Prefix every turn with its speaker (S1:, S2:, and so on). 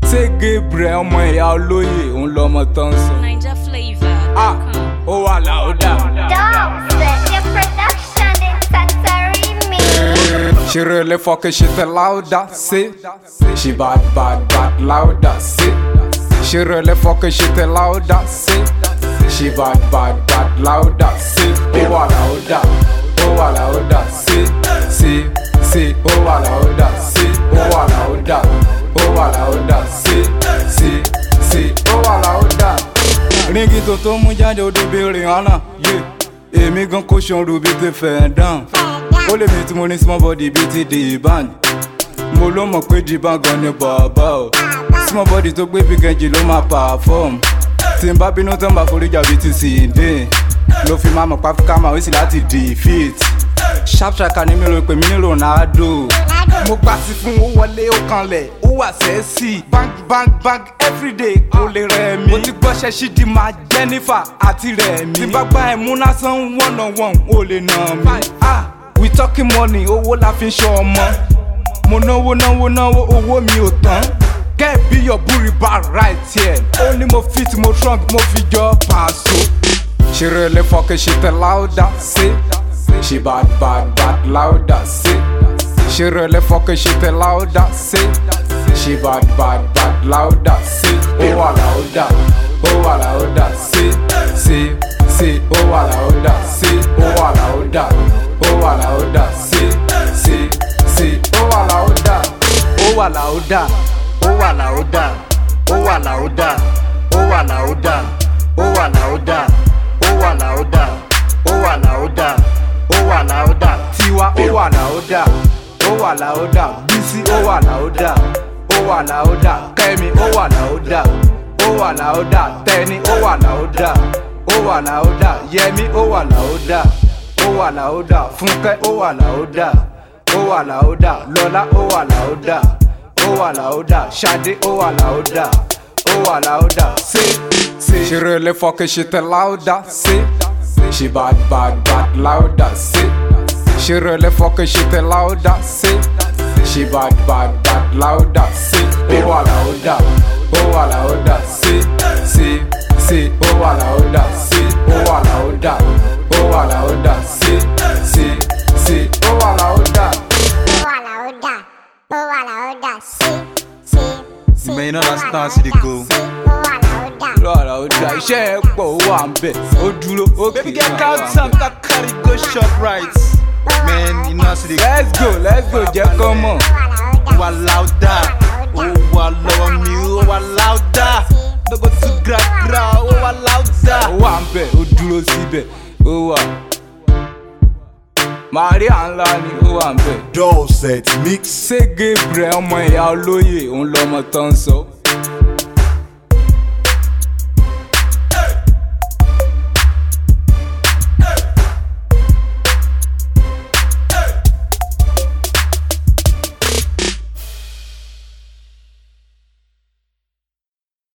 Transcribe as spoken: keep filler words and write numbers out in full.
S1: Ṣé Gabriel ọmọ ìyá olóyè òun lọmọ tán sọ.
S2: Niger Flavor.
S1: Ah, ó wà láòdà. She really fucking shit louder, see. She bad, bad, bad, louder, see. She really fucking shit louder, see. She bad, bad, bad, louder, see. Oh, wa louder, oh, wa louder, see. See, see, oh, wa louder, see. Oh, wa louder, oh, wa louder, see. See, see, oh, wa louder. Ringi tó tó mú jáde odò bí Rihanna, yeah. Èmi gan kò ṣòro bí ti fẹ́ dán. Ó lè mi tí mo ní small body bí ti D-Ban. Mo ló mọ̀ pé D-Ban gan ni bàbá o. Small body tó gbé big engine ló máa perform. Tí n bá bínú tán bá foríjà bí ti Sìndé. Ló fi máa mọ̀ pàfíkà máa wí sí láti defeat. Sharp striker ni mi rò pé mi ní Ronaldo. Mo gbà sí fún ó wọlé ó kanlẹ̀ ó wà sẹ́ẹ̀sì. Bang bang bang everyday kò lè rẹ̀ mí. Mo ti gbọ́ṣẹ́ ṣídìí máa Jennifer àti rẹ̀ mí. Tí bá gbá ẹ̀ múná sán one on one ó lè nà mí. Ah, we talking money, owó la fi ń ṣọ́ ọmọ. Mo náwó náwó náwó owó mi ò tán. Get be your booty bar right here. Ó ní mo fit mo trunk mo fi jọ Paso. She really fucking shit louder, see. She bad bad bad louder, see. She really fucking shit louder, see. She bad bad bad louder, see. Oh wa louder, oh wa louder, see. See, see, oh wa louder, see. Oh wa louder. Oh wa louder, see, see, see, oh wa louder, oh wa louder, oh wa louder, oh wa louder, oh wa louder, oh wa louder, oh wa louder, oh wa louder, oh wa louder, Tiwa oh wa louder, oh wa louder, Bisi oh wa louder, oh wa louder, Kemi oh wa louder, oh wa louder, Tenny oh wa louder, oh wa louder, Yemi oh wa louder. Ó wà láòdà, Fúnkẹ́ ó wà láòdà, ó wà láòdà, Lọ́lá ó wà láòdà, ó wà láòdà, Ṣadé ó wà láòdà, ó wà láòdà, see, see. She really fucking shit louder, see. She bad bad bad louder, see. She really fucking shit louder, see. She bad bad bad louder, see. Ó wà láòdà, ó wà láòdà, see, see, see. Ó wà láòdà, see, ó wà láòdà. Oh wa louder, see, see, see. Oh wa louder,
S3: oh wa louder, oh wa louder, see, see, see.
S4: You may not understand see the go.
S3: Oh wa louder,
S1: oh wa louder. Iṣẹ́ ẹ pọ̀ ó wà ń bẹ̀, ó dúró, ó kì í.
S4: Baby get count some that carry go shop right. Man, you know see the go.
S1: Let's go, let's go, jẹ́ kọ́ mọ̀.
S4: Oh wa louder, oh wa lọ́wọ́ mi, oh wa louder. No go too gra gra, oh wa louder.
S1: Ó wà ń bẹ̀, ó dúró síbẹ̀, ó wà. Maria ńlá ni ó wà ń bẹ̀.
S5: Dubset mix.
S1: Ṣé Gabriel ọmọ ìyá olóyè òun lọmọ tán sọ.